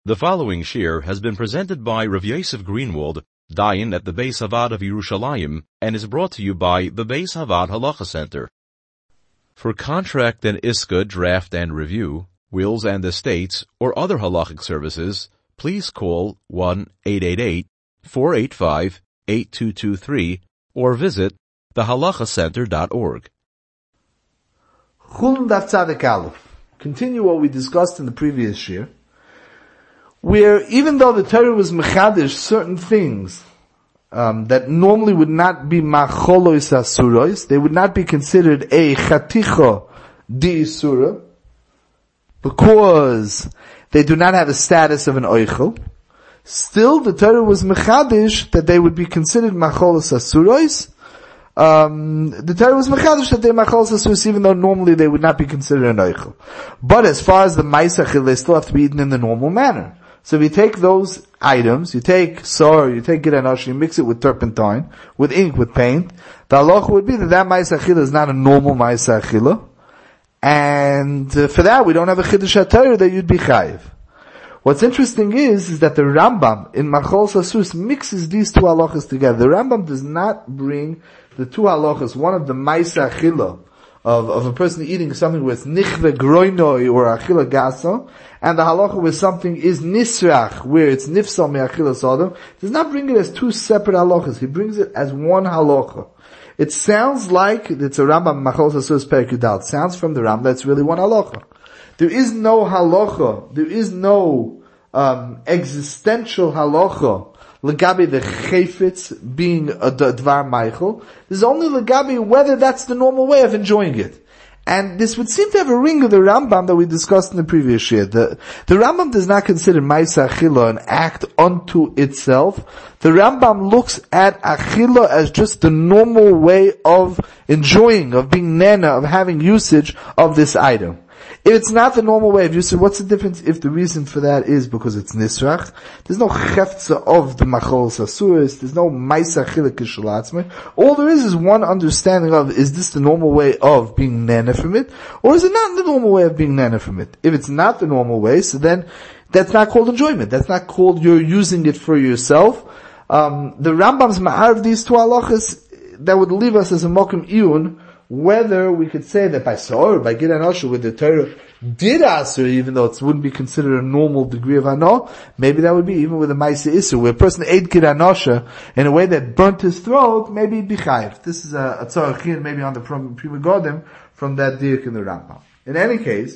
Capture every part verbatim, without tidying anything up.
The following shir has been presented by Rav Yosef Greenwald, Dayan at the Beis Havad of Yerushalayim, and is brought to you by the Beis Havad Halacha Center. For contract and iska draft and review, wills and estates, or other halachic services, please call one eight eight eight, four eight five, eight two two three or visit the halacha center dot org. Chulin Daf Tzadik Aleph. Continue what we discussed in the previous year, where even though the Torah was mechadish certain things um, that normally would not be macholois asurois, they would not be considered a chaticha di isura, because they do not have a status of an oichel. Still, the Torah was mechadish that they would be considered macholois asurois. Um, the Torah was mechadish that they're macholois asurois, even though normally they would not be considered an oichel. But as far as the ma'aseh, they still have to be eaten in the normal manner. So if you take those items, you take sor, you take giranosh, you mix it with turpentine, with ink, with paint, the halacha would be that that ma'aseh achila is not a normal ma'aseh achila, and uh, for that we don't have a chiddush HaTorah that you'd be chayiv. What's interesting is, is that the Rambam in Machol Sasus mixes these two halachas together. The Rambam does not bring the two halachas, one of the ma'aseh achila, Of, of a person eating something with nichve groinoi or achila gaso, and the halacha where something is nisrach, where it's nifsal me achila sodom, does not bring it as two separate halachas. He brings it as one halacha. It sounds like it's a Rambam Machol Sasus Perek Yudal. It sounds from the Rambam that's really one halacha. There is no halacha, there is no um, existential halacha Legabi the chayfetz being a dvar meichel. There's only legabi whether that's the normal way of enjoying it. And this would seem to have a ring of the Rambam that we discussed in the previous year. The, the Rambam does not consider ma'aseh achila an act unto itself. The Rambam looks at achila as just the normal way of enjoying, of being nena, of having usage of this item. If it's not the normal way of usage, what's the difference if the reason for that is because it's nisrach? There's no cheftza of the machol sasuris, there's no ma'aseh achila kishalatzme. All there is is one understanding of, is this the normal way of being nana from it, or is it not the normal way of being nana from it? If it's not the normal way, so then that's not called enjoyment. That's not called you're using it for yourself. Um, the Rambam's ma'ar of these two halachas, that would leave us as a mokum iyun, whether we could say that by Sa'or, by Gid Anosha, where the Torah did Asur, even though it wouldn't be considered a normal degree of Ano, maybe that would be even with a Maisa Isur, where a person ate Gid Anosha in a way that burnt his throat, maybe he'd be chayiv. This is a, a tzorachin, maybe on the Prima Godim, from that Dirk in the Rambam. In any case,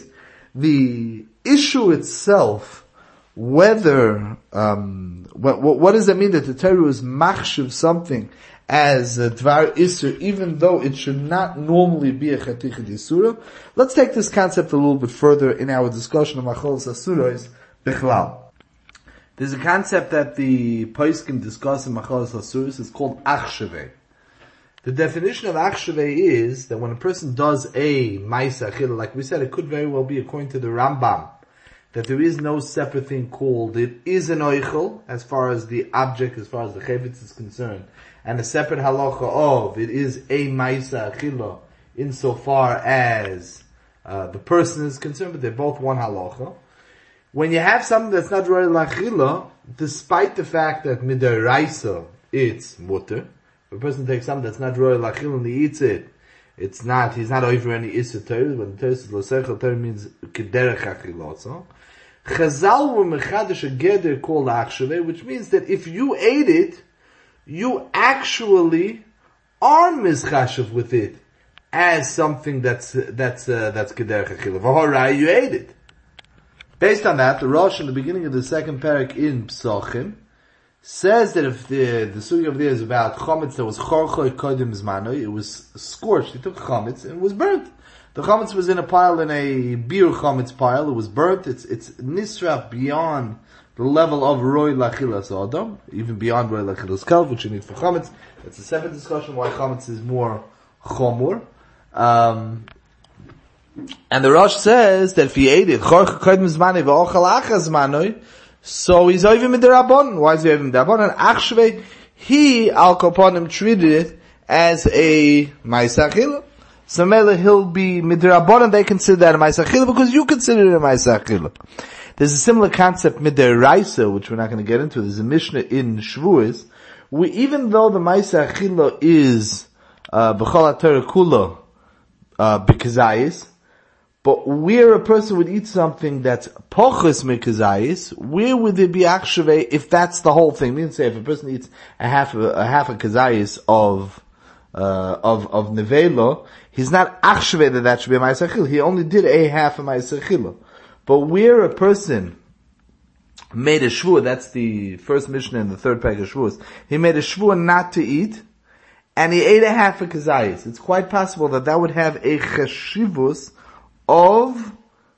the issue itself, whether, um, what, what, what does that mean that the Torah is machshav something as a dvar isur, even though it should not normally be a chaticha d'isura? Let's take this concept a little bit further in our discussion of machol sasuros bichlal. There's a concept that the poskim discuss in machol sasuros. It's called achshavei. The definition of achshavei is that when a person does a ma'aseh achila, like we said, it could very well be according to the Rambam, that there is no separate thing called, it is an oichel, as far as the object, as far as the chayvetz is concerned, and a separate halacha of, it is a ma'aseh achila, insofar as uh, the person is concerned, but they're both one halacha. When you have something that's not roy l'achila, despite the fact that midaraisa, it's mutter, if a person takes something that's not roy l'achila and he eats it, it's not, he's not over any issa Torah, when the Torah says l'seichel Torah means kederech achila, so. Chazal were mechadish a geder called achshaveh, which means that if you ate it, you actually are mischashav with it as something that's that's uh, that's kederech achila. V'horai, you ate it. Based on that, the Rosh in the beginning of the second parak in Psachim says that if the the sugya of there is about chametz that was chorchoy kodim zmanoi, it was scorched. He took chametz and it was burnt. The chametz was in a pile, in a beer chametz pile. It was burnt. It's it's nisraf beyond the level of roy lachilas adam, even beyond roy lachilas kalv, which you need for chametz. That's a separate discussion why chametz is more chomur. Um, and the Rosh says that if he ate it, so he's over midrabanan. Why is he over midrabanan? Achshvei, he al kaponim treated it as a ma'aseh achila. So Mele, he'll be midrabanan. They consider that a ma'aseh achila because you consider it a ma'aseh achila. There's a similar concept mid'oraisa, which we're not going to get into. There's a Mishnah in Shavuos, where even though the Ma'aseh Achila is uh, b'chol ha'Torah kula uh, b'kazayis, but where a person would eat something that's pochus mikazayis, where would there be achshave if that's the whole thing? Meaning, say, if a person eats a half of a, a half a kazayis of uh, of of nevela, he's not achshave that that should be a ma'aseh achila. He only did a half of ma'aseh achila. But where a person made a shvua, that's the first Mishnah in the third pack of shvuas, he made a shvua not to eat, and he ate a half a kazayis. It's quite possible that that would have a cheshivus of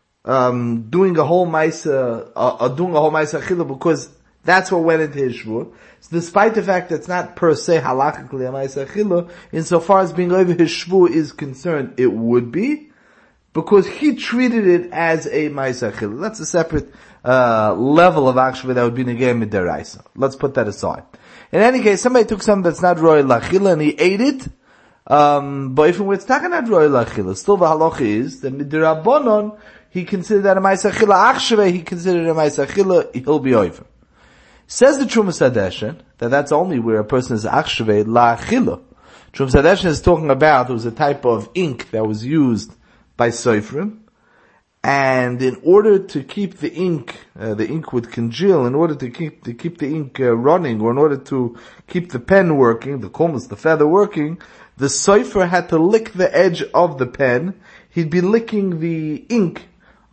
um, doing a whole ma'aseh, uh, uh, doing a whole ma'aseh achila, because that's what went into his shvua. So despite the fact that it's not per se halachically a ma'aseh achila, insofar as being over his shvua is concerned, it would be, because he treated it as a ma'aseh achila. That's a separate uh, level of akshva that would be negay mid'oraisa. Let's put that aside. In any case, somebody took something that's not roy lachila and he ate it. Um, but if it's not roy lachila, still the halacha is that midrabanon he considered that a ma'aseh achila achshve, he considered a ma'aseh achila, he'll be over. Says the Trumas Hadeshen that that's only where a person is achshve la'achila. Trumas Hadeshen is talking about there was a type of ink that was used by Soifrim, and in order to keep the ink, uh, the ink would congeal, in order to keep to keep the ink uh, running, or in order to keep the pen working, the kulmus, the feather working, the soifer had to lick the edge of the pen. He'd be licking the ink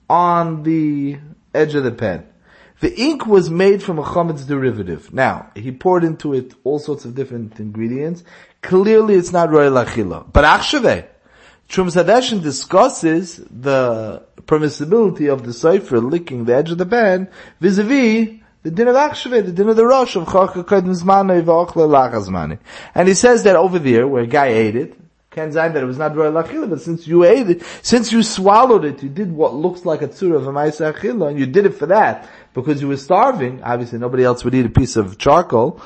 on the edge of the pen. The ink was made from a chametz derivative. Now, he poured into it all sorts of different ingredients. Clearly it's not roy lachila. But achsheveh, Trumas Hadeshen discusses the permissibility of the soifer licking the edge of the pen vis-a-vis the din of Achshve, the din of the Rosh of Chorka Kodim Zmanei v'Ochle Lachas Zmanei. And he says that over there, where a guy ate it, can say that it was not Roy Lachila, but since you ate it, since you swallowed it, you did what looks like a tzura of a Ma'aseh Achila, and you did it for that, because you were starving, obviously nobody else would eat a piece of charcoal,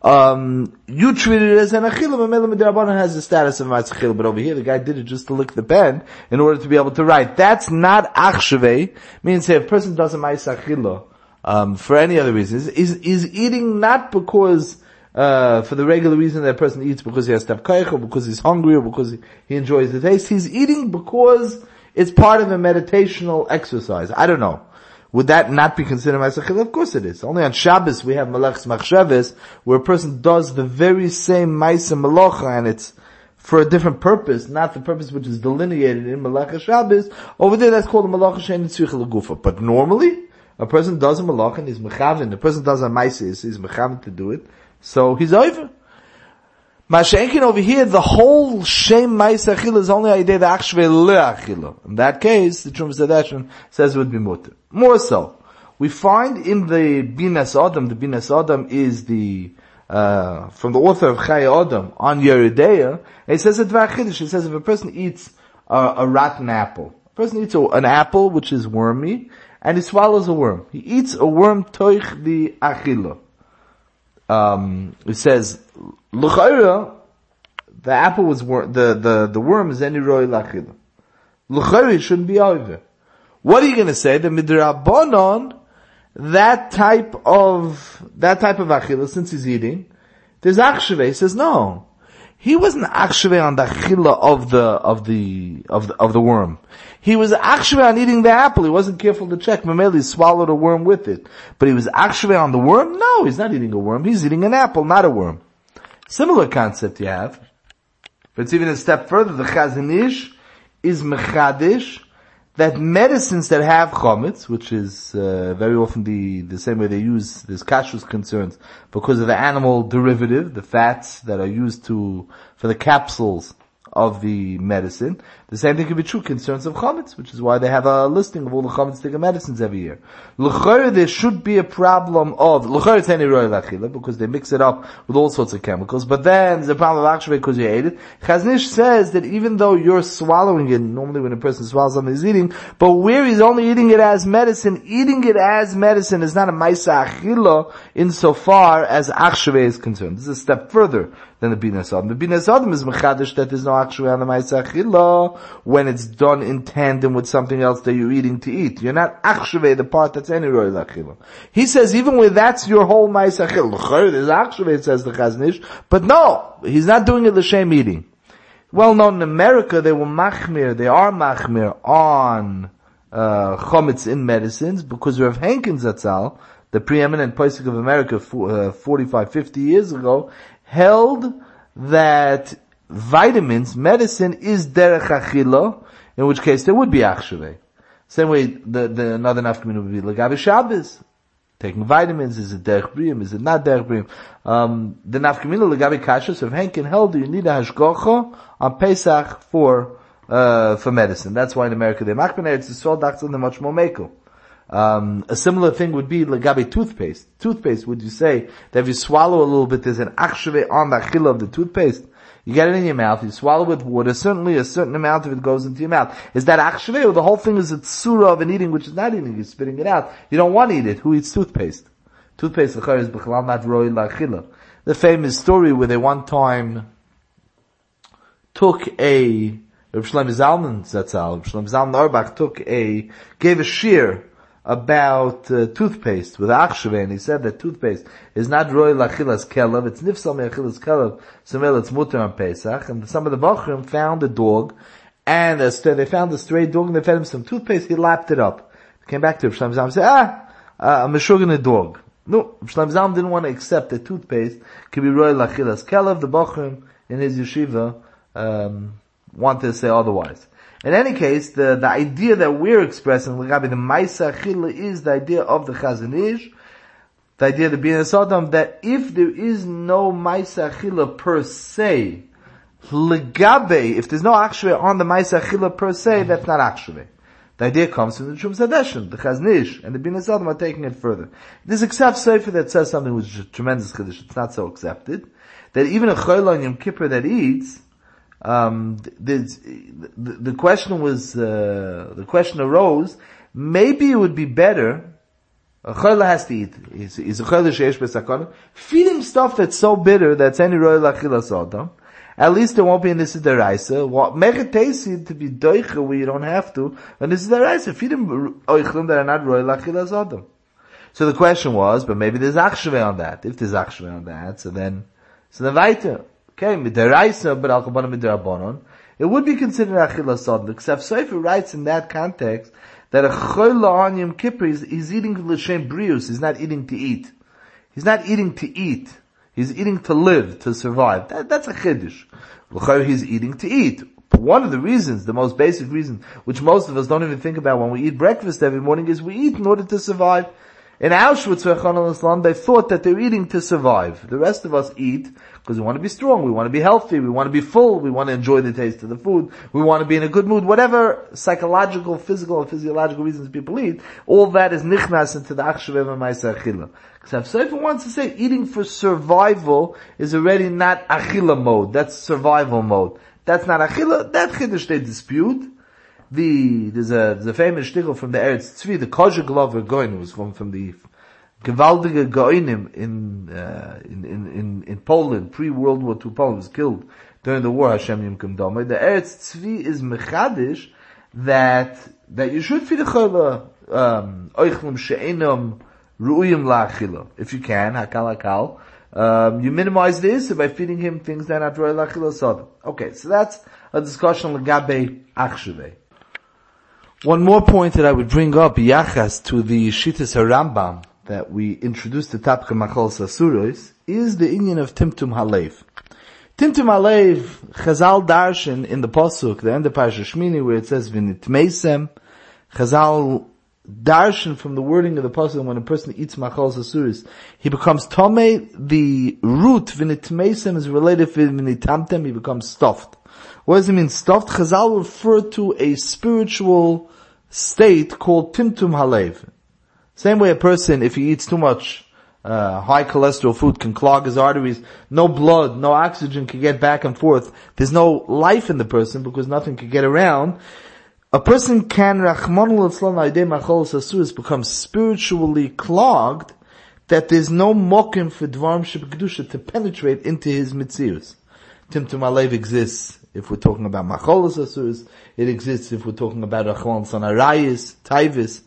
um, you treated it as an Achila, but Mela Midrabanan has the status of a Ma'aseh Achila, but over here the guy did it just to lick the pen, in order to be able to write. That's not Achshve, means if a person does a Ma'aseh Achila, Um, for any other reasons, is, is eating not because, uh, for the regular reason that a person eats because he has tavkaich, or because he's hungry, or because he, he enjoys the taste. He's eating because it's part of a meditational exercise. I don't know. Would that not be considered ma'aseh achila? Of course it is. Only on Shabbos we have malachs machshavos, where a person does the very same ma'aseh malacha, and it's for a different purpose, not the purpose which is delineated in Malacha Shabbos. Over there that's called a malacha she'ein tzricha l'gufa. But normally, a person does a malach and he's mechavin. The person does a ma'aser, he's mechavin to do it. So he's over. Masha'enkin over here, the whole shem ma'aser achila is only idea the achshve le'achila. In that case, the Trumas Hadeshen says it would be mutter. More so, we find in the Binas Adam, the Binas Adam is the, uh, from the author of Chai Adam on Yeridea, he says a dvar chiddush. He says if a person eats a, a rotten apple, a person eats a, an apple which is wormy, and he swallows a worm. He eats a worm toich the achila. Um, it says, l'chayra, the apple was wor- the, the, the worm is any roy l'achila. L'chayra shouldn't be over. What are you gonna say? The midrabanon, that type of, that type of achila, since he's eating, there's achshave. He says, no. He wasn't achshave on the achila of the, of the, of the, of the worm. He was achshave on eating the apple. He wasn't careful to check. Mameli he swallowed a worm with it. But he was achshave on the worm? No, he's not eating a worm. He's eating an apple, not a worm. Similar concept you have. But it's even a step further. The Chazon Ish is mechadish that medicines that have chometz, which is uh, very often the, the same way they use this kashrus concerns, because of the animal derivative, the fats that are used to, for the capsules of the medicine. The same thing can be true concerns of chametz, which is why they have a listing of all the chametz medicines every year. L'chayr, there should be a problem of, l'chayr it's any roy l'achila, because they mix it up with all sorts of chemicals, but then there's a problem of achshve because you ate it. Chazon Ish says that even though you're swallowing it, normally when a person swallows something he's eating, but where he's only eating it as medicine, eating it as medicine is not a ma'aseh achila insofar as achshve is concerned. This is a step further than the Bina Sodom. The Bina Sodom is mechadish that there's no actually on the Ma'aseh Achila when it's done in tandem with something else that you're eating to eat. You're not actually the part that's any Roy Lachila. He says even when that's your whole Ma'aseh Achila, there's actually, it says the Chazon Ish, but no, he's not doing it l'shem eating. Well known in America, they were machmir, they are machmir on uh, chometz in medicines because Rav Henkin Zatzal, the preeminent posek of America uh, forty-five, fifty years ago, held that vitamins, medicine is derech achila, in which case there would be achshavei. Same way, the, the another nafkamina would be legabe Shabbos. Taking vitamins, is it derech brium, is it not derech brium? Um, the nafkamina legabe kashus of Henkin held you need a hashgocha on Pesach for, uh, for medicine. That's why in America they machmir, it's the soul doctor, they're much more meko. Um, a similar thing would be legabe toothpaste. Toothpaste, would you say that if you swallow a little bit, there's an achshave on the achila of the toothpaste? You get it in your mouth, you swallow it with water, certainly a certain amount of it goes into your mouth. Is that achshave, or the whole thing is a tsura of an eating which is not eating, you're spitting it out? You don't want to eat it. Who eats toothpaste? Toothpaste, the is b'chalal not roi la'achila. The famous story where they one time took a, Reb Shlomo Zalman Zatzal, Reb Shlomo Zalman Auerbach took a, gave a shear about uh, toothpaste with achshave, and he said that toothpaste is not roi lachilas kelev, it's nifsal me'achilas kelev, so it's mutter on Pesach, and some of the Bachrim found a dog, and a st- they found a stray dog, and they fed him some toothpaste, he lapped it up. Came back to Reb Shlomo Zalman and said, ah, uh, I'm a a dog. No, Reb Shlomo Zalman didn't want to accept that toothpaste could be roi lachilas kelev. The Bachrim in his yeshiva um, wanted to say otherwise. In any case, the, the idea that we're expressing, the Ma'aseh Achila, is the idea of the Chazon Ish, the idea of the Bina Sodom, that if there is no Ma'aseh Achila per se, legabe, if there's no Akshve on the Ma'aseh Achila per se, that's not Akshve. The idea comes from the Trum Sadeshin, the Chazon Ish, and the Bina Sodom are taking it further. There's a Ksav Sefer that says something which is a tremendous Chiddush, it's not so accepted, that even a Chol on Yom Kippur that eats, Um, the, the, the question was, uh, the question arose, maybe it would be better, a chayla has to eat, he's, he's a chayla sheyesh b'sakana, feed him stuff that's so bitter that's any roy lachila sodom, at least there won't be in this deraisa, what, make it tasty to be doicha where you don't have to, and this is deraisa, feed him oichlim that are not roy lachila sodom. So the question was, but maybe there's achshave on that, if there's achshave on that, so then, so then weiter. Okay, midaraisa, but al kabanim midarabonon. It would be considered achila sodom. Except Sefer writes in that context that a chola on Yom Kippur is he's eating l'shem brius. He's not eating to eat. He's not eating to eat. He's eating to live, to survive. That, that's a chiddush. L'chayr, he's eating to eat. But one of the reasons, the most basic reason, which most of us don't even think about when we eat breakfast every morning, is we eat in order to survive. In Auschwitz, Islam, they thought that they're eating to survive. The rest of us eat because we want to be strong, we want to be healthy, we want to be full, we want to enjoy the taste of the food, we want to be in a good mood, whatever psychological, physical, and physiological reasons people eat, all that is nichnas into the achshaveh ma'aseh achila. Because Sefer wants to say eating for survival is already not achila mode, that's survival mode. That's not achila, that chiddush they dispute. The, there's a, there's a famous shtickle from the Eretz Tzvi, the Kozher Glover Goin, was from, from the Gewaldige Goinim in, uh, in, in, in, in Poland, pre-World War Two Poland, was killed during the war, Hashem Yimkum Domay. The Eretz Tzvi is mechadish that, that you should feed a chayla, um, oichlum she'enam ru'uyim la'achila. If you can, hakal hakal. Um, you minimize this by feeding him things that are not ro'y la'achila sodom. Okay, so that's a discussion on Gabe Achsheveh. One more point that I would bring up, yachas, to the Shittas HaRambam that we introduced the topic of Machol Sasuros, is the inyan of Timtum Halev. Timtum Halev, Chazal Darshan in the Pasuk, the end of Parashat Shmini, where it says V'nitmeisem, Chazal Darshan from the wording of the Pasuk, when a person eats Machol Sasuros, he becomes Tomei. The root V'nitmeisem is related to V'nitamtem, he becomes stuffed. What does it mean stuffed? Chazal refer to a spiritual state called Timtum Halev. Same way a person, if he eats too much uh, high cholesterol food, can clog his arteries, no blood, no oxygen can get back and forth. There's no life in the person because nothing can get around. A person can, Rachmana litzlan, aidei machol sasuros, become spiritually clogged that there's no mokim for Dvarim Shebekdusha to penetrate into his Mitzius. Timtum Alev exists if we're talking about Macholos Asuris. It exists if we're talking about Rachman Son Arayis, Taivis.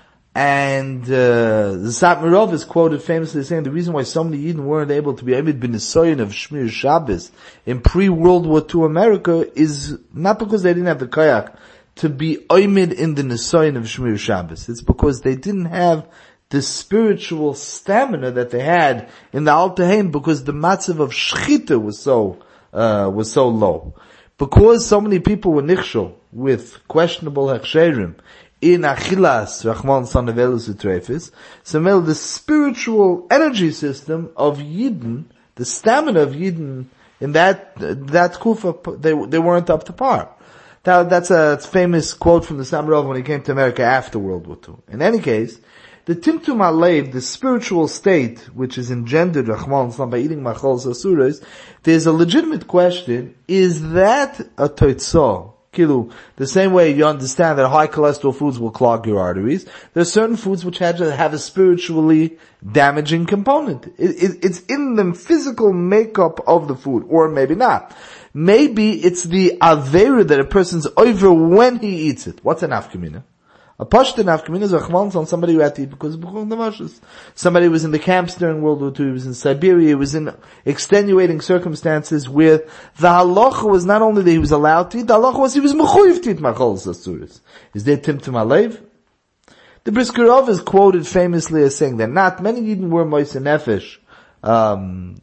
And, uh, the Satmarov is quoted famously saying the reason why so many Yidden weren't able to be Omed bin Nisoyin of Shmir Shabbos in pre-World War Two America is not because they didn't have the kayak to be Omed in the Nisoyin of Shmir Shabbos. It's because they didn't have the spiritual stamina that they had in the Alter Heim because the matzav of Shchita was so, uh, was so low. Because so many people were nichshol with questionable hechsherim in Achilas, Rachman Son of Elus Utrefis, so well, the spiritual energy system of Yidden, the stamina of Yidden in that, that kufa, they, they weren't up to par. That, that's a famous quote from the Samarov when he came to America after World War Two. In any case, the Timtum Alev, the spiritual state, which is engendered, Rachman Son, by eating Macholos Asuros, there's a legitimate question, is that a Toitzah? Kilu, the same way you understand that high cholesterol foods will clog your arteries, there are certain foods which have, have a spiritually damaging component. It, it, it's in the physical makeup of the food, or maybe not. Maybe it's the avera that a person's over when he eats it. What's an afkamina? A pashta nafkamina is a chmans on somebody who had to eat because of b'chol namashas. Somebody was in the camps during World War Two, he was in Siberia, he was in extenuating circumstances where the halacha was not only that he was allowed to eat, the halacha was he was mechuyev to eat macholos asuris. Is there timtum alev? The Brisker Rov is quoted famously as saying that not many Yidden were moise nefesh, um,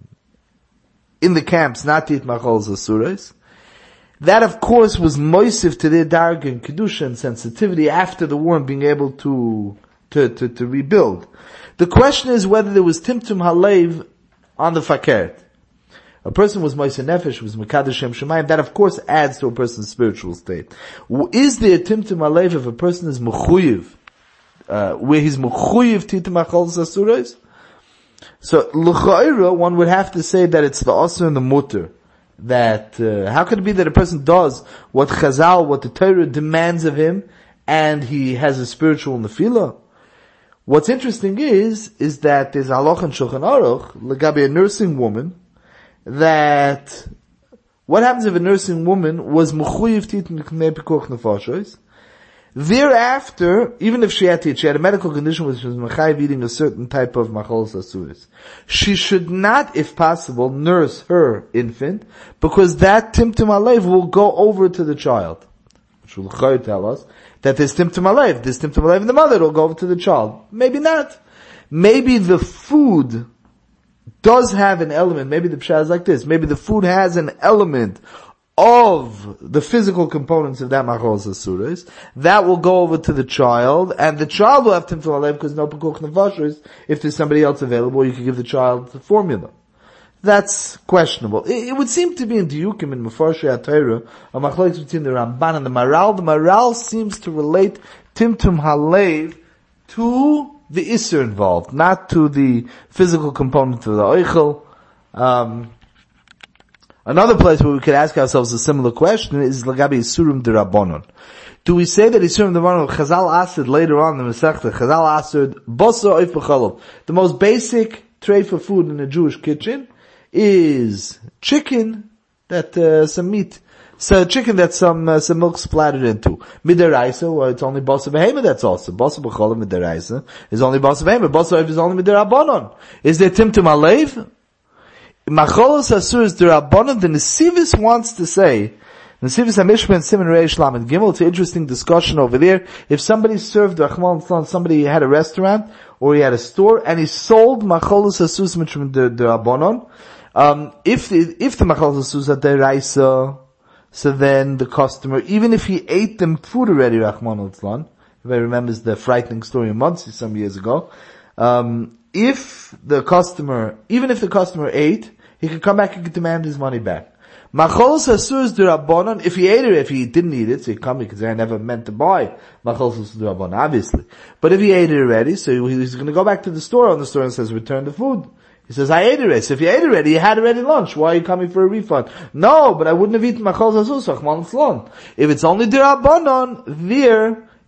in the camps not to eat macholos asuris. That, of course, was moisif to their darg and kedusha and sensitivity after the war and being able to, to, to, to rebuild. The question is whether there was timtum halev on the fakert. A person was moise nefesh, was mekadosh shem shemayim. That, of course, adds to a person's spiritual state. Is there timtum halev if a person is mechuyev, uh, where he's mechuyev to eat macholos asuros? So, l'cha'ira, one would have to say that it's the asur and the mutter. That, uh, how could it be that a person does what Chazal, what the Torah demands of him, and he has a spiritual nefila? What's interesting is, is that there's halach and Shulchan Aruch, legabe a nursing woman, that, what happens if a nursing woman was mechuyev to eat meknei pikuach nefashos? Thereafter, even if she had to eat, she had a medical condition which was mechayev eating a certain type of macholos asuris. She should not, if possible, nurse her infant, because that timtum alev will go over to the child. Which will tell us that there's timtum alev, there's timtum alev in the mother, it'll go over to the child. Maybe not. Maybe the food does have an element, maybe the pshat is like this, maybe the food has an element of the physical components of that macholos asuros, that will go over to the child, and the child will have timtum alev because no pekuach nefashos. If there's somebody else available, you can give the child the formula. That's questionable. It, it would seem to be in Diyukim in Mefarshei HaTorah, a machlokes between the Ramban and the Maral. The Maral seems to relate timtum halev to the isser involved, not to the physical component of the oichel. Um, Another place where we could ask ourselves a similar question is Lagabi Isurim D'Rabbanon. Do we say that Isurim D'Rabbanon, Chazal Asad later on in the Masechta, Chazal Asad, Bosa Oif B'Cholov, the most basic tray for food in a Jewish kitchen is chicken that, uh, some meat, so chicken that some, uh, some milk splattered into. Midaraisa, well, it's only Bosa Behema that's also. Bosa B'Cholov Midaraisa is only Bosa Behema. Bosa Oif is only Midarabbanon. Is there Timtum Alev? Macholos asuros d'Rabbanan, the Nesivis wants to say, Nesivis HaMishpah Simon Reish Lamed Gimel, it's an interesting discussion over there. If somebody served Rachman Tzlan, somebody had a restaurant, or he had a store, and he sold Macholos asuros d'Rabbanan, um, if the, if the Macholos asuros are d'Oraisa, so then the customer, even if he ate them food already, Rachman Tzlan, everybody remembers the frightening story of Monsey some years ago, um, if the customer, even if the customer ate, he could come back and could demand his money back. Macholos asuros d'Rabbanan, if he ate it, if he didn't eat it, so he come because I never meant to buy Macholos asuros d'Rabbanan, obviously. But if he ate it already, so he's going to go back to the store, and the store and says, return the food. He says, I ate it already. So if you ate it already, you had already lunch. Why are you coming for a refund? No, but I wouldn't have eaten Macholos asuros, Rachman Tzlan. If it's only d'Rabbanan, there,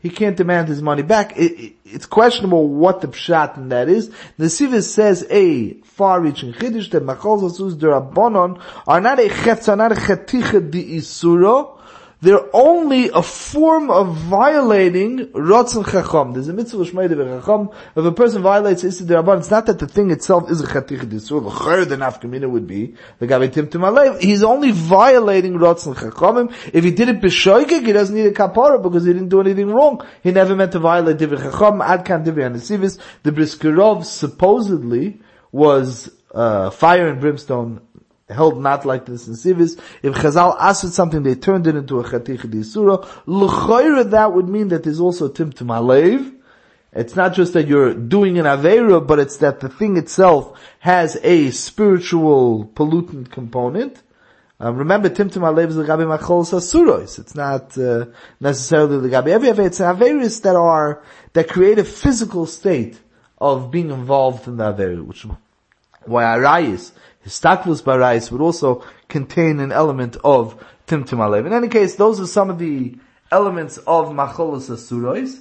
he can't demand his money back. It, it, it's questionable what the pshat in that is. The Sivis says a far-reaching chiddush that machol zasus derabanan are not a chetz, are not a cheticha di isuro. They're only a form of violating Ratzon Chacham. There's a mitzvah Shmeide v'Chacham. If a person violates Issa D'Rabban, it's not that the thing itself is a Chatich D'Isur. L'chayr the nafkamina would be the Gabi Timtum Alev. He's only violating Ratzon Chacham. If he did it b'shoigig, he doesn't need a kapara because he didn't do anything wrong. He never meant to violate Divrei Chacham. Ad kan Divrei Hanesivis. The Briskerov supposedly was uh, fire and brimstone, held not like this in Sivis. If Chazal asked something, they turned it into a Chatich D'Isura. L'chayra, that would mean that there's also Timtum Alev. It's not just that you're doing an Aveira, but it's that the thing itself has a spiritual pollutant component. Um, remember, Timtum Alev is the Gabi Machol Sasuros. It's not uh, necessarily the Gabi Every Aveira. It's Aveiras that are, that create a physical state of being involved in the Aveira, which why Arayis, Histakvus Barayis would also contain an element of Timtum Alev. In any case, those are some of the elements of Macholos Asurois.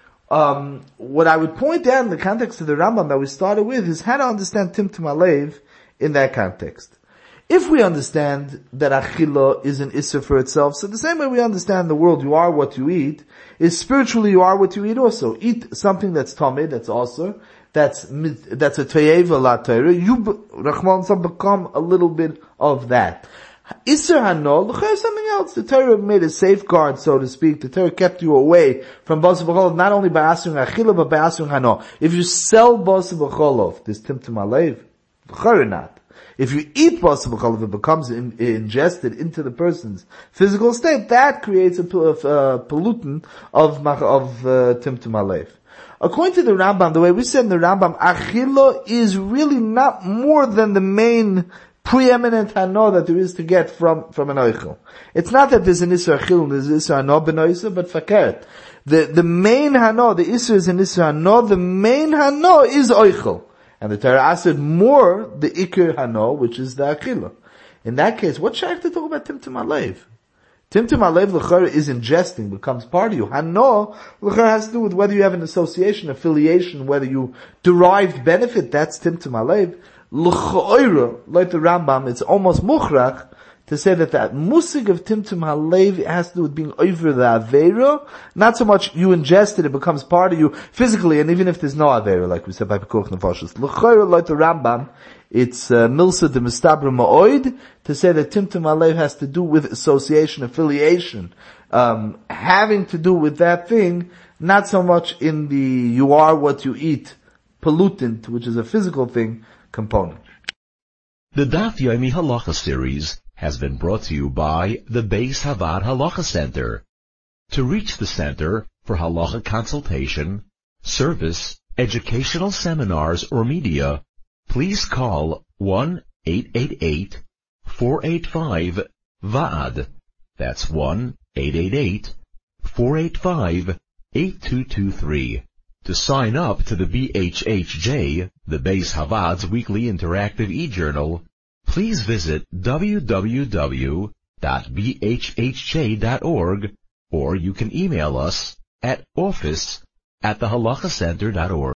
Um, what I would point out in the context of the Rambam that we started with is how to understand Timtum Alev in that context. If we understand that Achila is an Issa for itself, so the same way we understand the world, you are what you eat, is spiritually you are what you eat also. Eat something that's Tamid, that's also, that's, that's a Toyeva La Torah, you, Rahman, become a little bit of that. Isser Hano, look at something else. The Torah made a safeguard, so to speak. The Torah kept you away from Basa B'cholov, not only by Asung Achila, but by Asung Hano. If you sell Basa B'cholov, this Timtum Alev, B'chor not. If you eat Basa B'cholov, it becomes in, ingested into the person's physical state, that creates a, a, a pollutant of, of uh, Timtum Alev. According to the Rambam, the way we said in the Rambam, Achila is really not more than the main preeminent hano that there is to get from, from an oichel. It's not that there's an isra achil and there's an isra hano ben oisa, but fakert. The, the main hano, the isra is an isra hano, the main hano is oichel. And the Torah asked more the ikir hano, which is the achila. In that case, what should I have to talk about Timtum Alev? Timtum Alev l'chara is ingesting, becomes part of you. Hano l'chara has to do with whether you have an association, affiliation, whether you derived benefit, that's Timtum Alev. L'cha'ira, like the Rambam, it's almost mukhrach to say that that musig of Timtum Alev has to do with being over the Aveira. Not so much you ingest it, it becomes part of you physically, and even if there's no Aveira, like we said by Pekuch Nefashos. L'cha'ira, like the Rambam, it's uh, Milsa de Mistabra Ma'oid to say that Timtum Alev has to do with association, affiliation, um, having to do with that thing, not so much in the you are what you eat pollutant, which is a physical thing, component. The Daf Yomi Halacha series has been brought to you by the Beis Havad Halacha Center. To reach the center for halacha consultation, service, educational seminars, or media, please call one eight eight eight, four eight five, V A D. That's one eight eight eight, four eight five, eight two two three. To sign up to the B H H J, the Beis Havad's weekly interactive e-journal, please visit w w w dot b h h j dot org, or you can email us at office at the halacha center dot org.